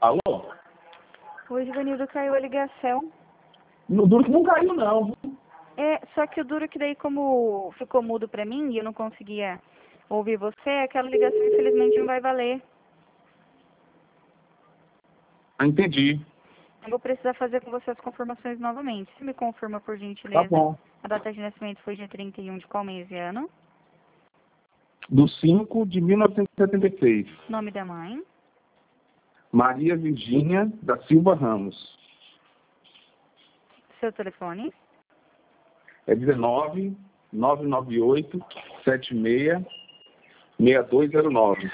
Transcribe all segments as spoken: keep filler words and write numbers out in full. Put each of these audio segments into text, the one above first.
Alô? Oi, Givanildo, caiu a ligação. No duro que não caiu, não. É, só que o duro que daí, como ficou mudo pra mim e eu não conseguia ouvir você, aquela ligação infelizmente não vai valer. Ah, entendi. Eu vou precisar fazer com você as confirmações novamente. Você me confirma, por Tá gentileza, bom. a data de nascimento foi dia trinta e um de qual mês e ano? Do cinco de mil novecentos e setenta e seis. Nome da mãe? Maria Virgínia da Silva Ramos. Seu telefone? É dezenove, nove nove oito, sete seis, seis dois zero nove.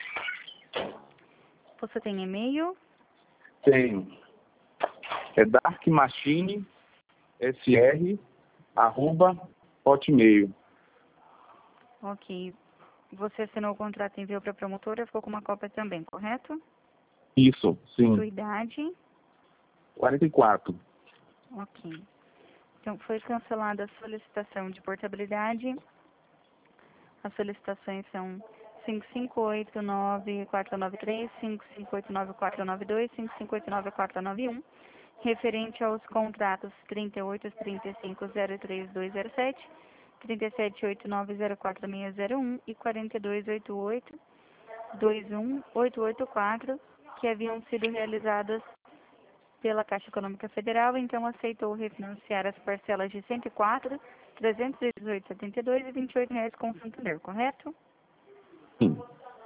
Você tem e-mail? Tenho. É darkmachine, sr, arroba, hotmail. Ok. Você assinou o contrato e enviou para a promotora, ficou com uma cópia também, correto? Isso, sim. Sua idade? quarenta e quatro. Ok. Então, foi cancelada a solicitação de portabilidade. As solicitações são cinco cinco oito nove quatro nove três, cinco cinco oito nove quatro nove dois, cinco cinco oito nove quatro nove um, referente aos contratos trinta e oito, trinta e cinco, zero três dois zero sete, trinta e sete oito nove zero quatro seis zero um e quarenta e dois oito oito dois um oito oito quatro, que haviam sido realizadas pela Caixa Econômica Federal, então aceitou refinanciar as parcelas de cento e quatro, trezentos e dezoito vírgula setenta e dois e vinte e oito reais com o Santander, correto? Sim.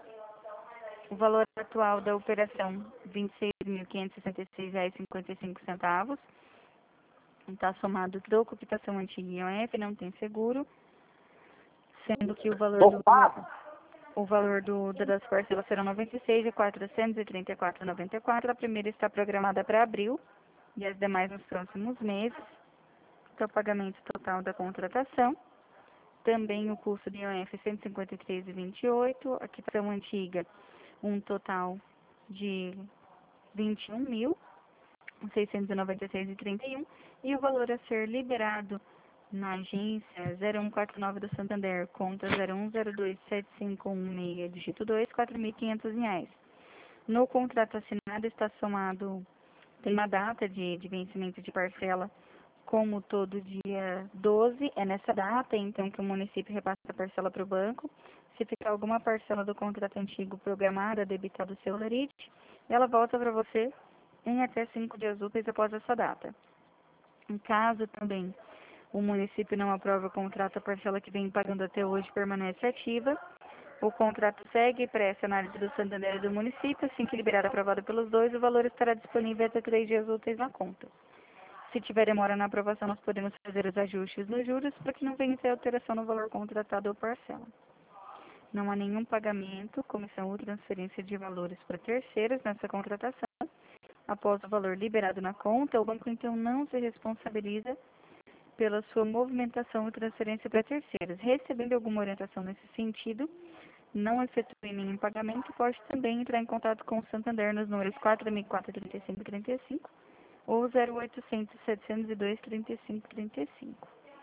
O valor atual da operação, vinte e seis mil quinhentos e sessenta e seis reais e cinquenta e cinco centavos. Está somado troco, quitação antiga e I O F, não tem seguro, sendo que o valor do o valor do, das parcelas serão noventa e seis mil quatrocentos e trinta e quatro reais e noventa e quatro centavos. A primeira está programada para abril e as demais nos próximos meses. Então, o pagamento total da contratação. Também o custo de I O F cento e cinquenta e três reais e vinte e oito centavos. A quitação antiga, um total de vinte e um mil seiscentos e noventa e seis reais e trinta e um centavos. E o valor a ser liberado na agência zero um quatro nove do Santander, conta zero um zero dois sete cinco um seis, dígito dois, quatro mil e quinhentos reais. No contrato assinado está somado, tem uma data de, de vencimento de parcela, como todo dia doze, é nessa data, então, que o município repassa a parcela para o banco. Se ficar alguma parcela do contrato antigo programada, debitada do seu lerite, ela volta para você em até cinco dias úteis após essa data. Em caso também o município não aprova o contrato, a parcela que vem pagando até hoje permanece ativa. O contrato segue para essa análise do Santander e do município. Assim que liberar aprovado pelos dois, o valor estará disponível até três dias úteis na conta. Se tiver demora na aprovação, nós podemos fazer os ajustes nos juros para que não venha ter alteração no valor contratado ou parcela. Não há nenhum pagamento, comissão ou transferência de valores para terceiros nessa contratação. Após o valor liberado na conta, o banco então não se responsabiliza pela sua movimentação ou transferência para terceiros. Recebendo alguma orientação nesse sentido, não efetue nenhum pagamento, pode também entrar em contato com o Santander nos números quatro mil quatrocentos e trinta e cinco trinta e cinco ou zero oitocentos, setecentos e dois, trinta e cinco trinta e cinco.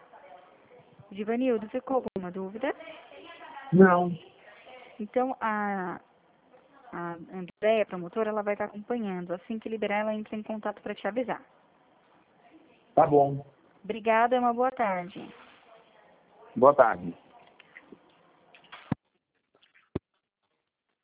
Givanildo, ficou alguma dúvida? Não. Então, a, a Andréia, a promotora, ela vai estar acompanhando. Assim que liberar, ela entra em contato para te avisar. Tá bom. Obrigada e uma boa tarde. Boa tarde.